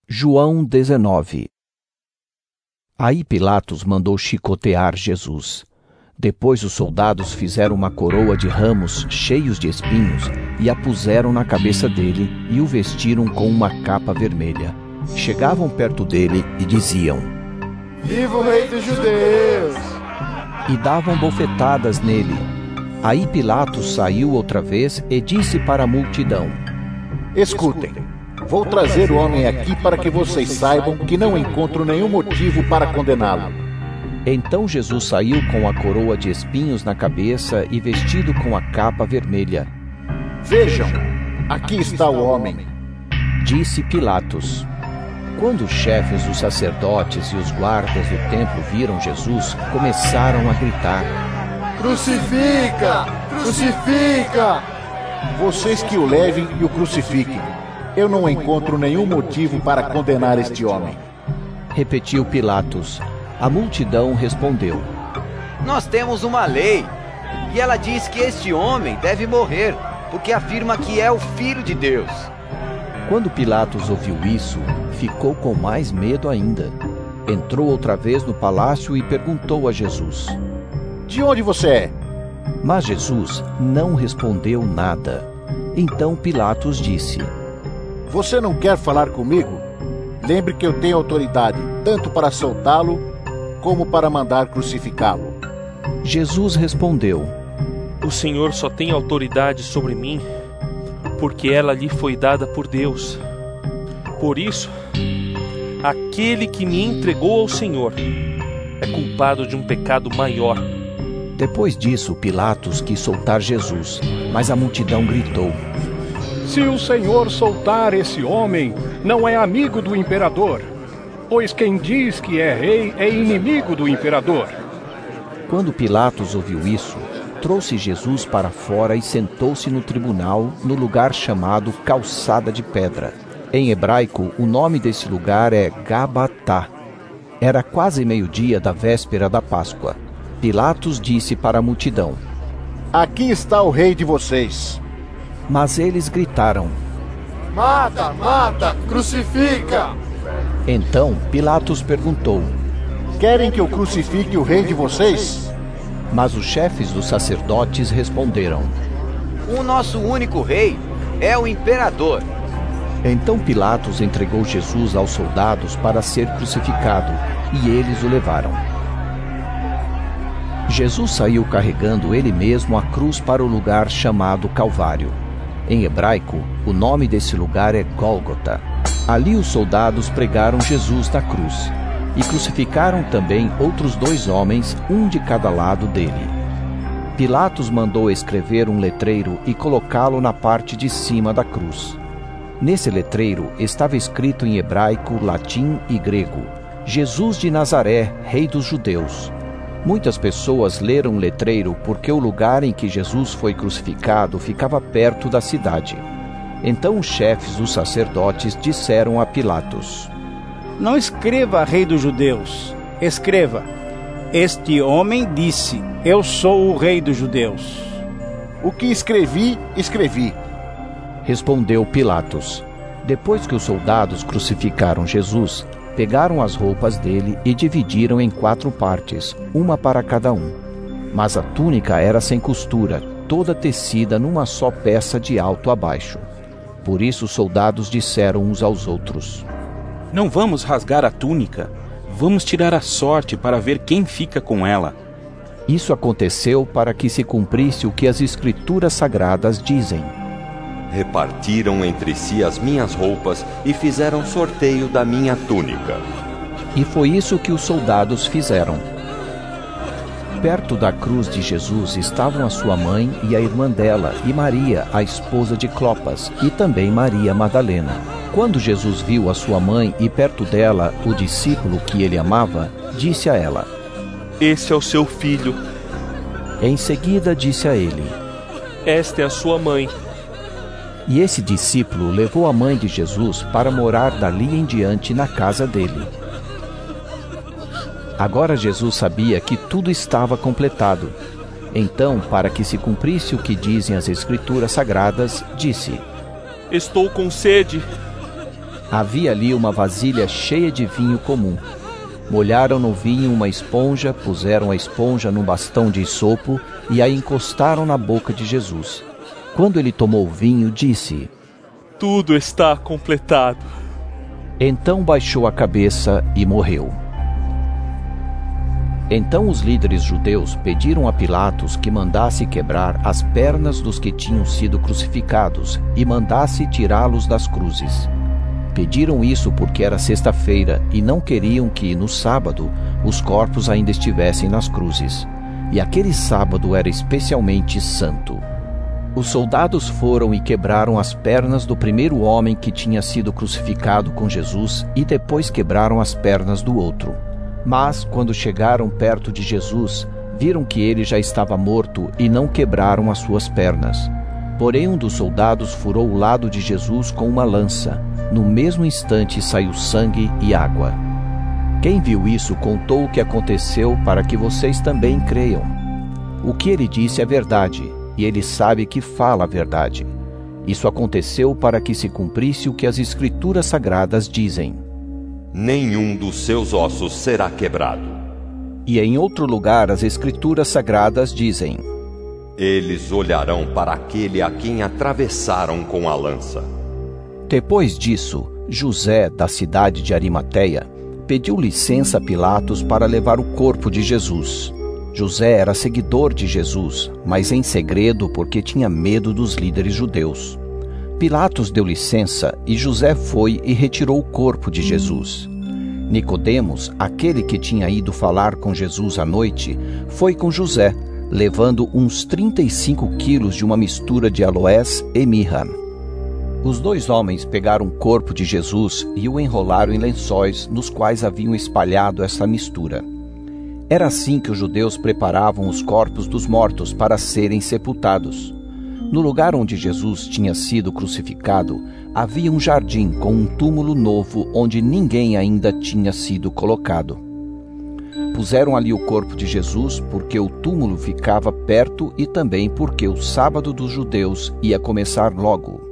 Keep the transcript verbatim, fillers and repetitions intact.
João dezenove. Aí Pilatos mandou chicotear Jesus. Depois os soldados fizeram uma coroa de ramos cheios de espinhos e a puseram na cabeça dele e o vestiram com uma capa vermelha. Chegavam perto dele e diziam: Viva o Rei dos Judeus! E davam bofetadas nele. Aí Pilatos saiu outra vez e disse para a multidão: Escutem, vou trazer o homem aqui para que vocês saibam que não encontro nenhum motivo para condená-lo. Então Jesus saiu com a coroa de espinhos na cabeça e vestido com a capa vermelha. Vejam, aqui está o homem, disse Pilatos. Quando os chefes dos sacerdotes e os guardas do templo viram Jesus, começaram a gritar: Crucifica! Crucifica! Vocês que o levem e o crucifiquem. Eu não encontro nenhum motivo para condenar este homem. Repetiu Pilatos. A multidão respondeu: Nós temos uma lei, e ela diz que este homem deve morrer, porque afirma que é o Filho de Deus. Quando Pilatos ouviu isso, ficou com mais medo ainda. Entrou outra vez no palácio e perguntou a Jesus: De onde você é? Mas Jesus não respondeu nada. Então Pilatos disse: Você não quer falar comigo? Lembre que eu tenho autoridade, tanto para soltá-lo, como para mandar crucificá-lo. Jesus respondeu: O Senhor só tem autoridade sobre mim, porque ela lhe foi dada por Deus. Por isso, aquele que me entregou ao Senhor é culpado de um pecado maior. Depois disso, Pilatos quis soltar Jesus, mas a multidão gritou: Se o Senhor soltar esse homem, não é amigo do imperador, pois quem diz que é rei é inimigo do imperador. Quando Pilatos ouviu isso, trouxe Jesus para fora e sentou-se no tribunal, no lugar chamado Calçada de Pedra. Em hebraico, o nome desse lugar é Gabatá. Era quase meio-dia da véspera da Páscoa. Pilatos disse para a multidão: Aqui está o rei de vocês. Mas eles gritaram: Mata, mata, crucifica! Então Pilatos perguntou: Querem que eu crucifique o rei de vocês? Mas os chefes dos sacerdotes responderam: O nosso único rei é o imperador. Então Pilatos entregou Jesus aos soldados para ser crucificado, e eles o levaram. Jesus saiu carregando ele mesmo a cruz para o lugar chamado Calvário. Em hebraico, o nome desse lugar é Gólgota. Ali os soldados pregaram Jesus na cruz e crucificaram também outros dois homens, um de cada lado dele. Pilatos mandou escrever um letreiro e colocá-lo na parte de cima da cruz. Nesse letreiro estava escrito em hebraico, latim e grego: Jesus de Nazaré, Rei dos Judeus. Muitas pessoas leram o letreiro porque o lugar em que Jesus foi crucificado ficava perto da cidade. Então os chefes dos sacerdotes disseram a Pilatos: Não escreva Rei dos Judeus, escreva: Este homem disse, eu sou o Rei dos Judeus. O que escrevi, escrevi. Respondeu Pilatos. Depois que os soldados crucificaram Jesus, pegaram as roupas dele e dividiram em quatro partes, uma para cada um. Mas a túnica era sem costura, toda tecida numa só peça de alto a baixo. Por isso os soldados disseram uns aos outros: Não vamos rasgar a túnica, vamos tirar a sorte para ver quem fica com ela. Isso aconteceu para que se cumprisse o que as Escrituras Sagradas dizem: Repartiram entre si as minhas roupas e fizeram sorteio da minha túnica. E foi isso que os soldados fizeram. Perto da cruz de Jesus estavam a sua mãe e a irmã dela, e Maria, a esposa de Clopas, e também Maria Madalena. Quando Jesus viu a sua mãe e perto dela o discípulo que ele amava, disse a ela: Esse é o seu filho. Em seguida disse a ele: Esta é a sua mãe. E esse discípulo levou a mãe de Jesus para morar dali em diante na casa dele. Agora Jesus sabia que tudo estava completado. Então, para que se cumprisse o que dizem as Escrituras Sagradas, disse: Estou com sede. Havia ali uma vasilha cheia de vinho comum. Molharam no vinho uma esponja, puseram a esponja num bastão de isopo e a encostaram na boca de Jesus. Quando ele tomou o vinho, disse: Tudo está completado. Então baixou a cabeça e morreu. Então os líderes judeus pediram a Pilatos que mandasse quebrar as pernas dos que tinham sido crucificados e mandasse tirá-los das cruzes. Pediram isso porque era sexta-feira e não queriam que, no sábado, os corpos ainda estivessem nas cruzes. E aquele sábado era especialmente santo. Os soldados foram e quebraram as pernas do primeiro homem que tinha sido crucificado com Jesus e depois quebraram as pernas do outro. Mas, quando chegaram perto de Jesus, viram que ele já estava morto e não quebraram as suas pernas. Porém, um dos soldados furou o lado de Jesus com uma lança. No mesmo instante saiu sangue e água. Quem viu isso contou o que aconteceu para que vocês também creiam. O que ele disse é verdade, e ele sabe que fala a verdade. Isso aconteceu para que se cumprisse o que as Escrituras Sagradas dizem: nenhum dos seus ossos será quebrado. E em outro lugar as Escrituras Sagradas dizem: eles olharão para aquele a quem atravessaram com a lança. Depois disso, José, da cidade de Arimateia, pediu licença a Pilatos para levar o corpo de Jesus. José era seguidor de Jesus, mas em segredo porque tinha medo dos líderes judeus. Pilatos deu licença e José foi e retirou o corpo de Jesus. Nicodemos, aquele que tinha ido falar com Jesus à noite, foi com José, levando uns trinta e cinco quilos de uma mistura de aloés e mirra. Os dois homens pegaram o corpo de Jesus e o enrolaram em lençóis nos quais haviam espalhado essa mistura. Era assim que os judeus preparavam os corpos dos mortos para serem sepultados. No lugar onde Jesus tinha sido crucificado, havia um jardim com um túmulo novo onde ninguém ainda tinha sido colocado. Puseram ali o corpo de Jesus porque o túmulo ficava perto e também porque o sábado dos judeus ia começar logo.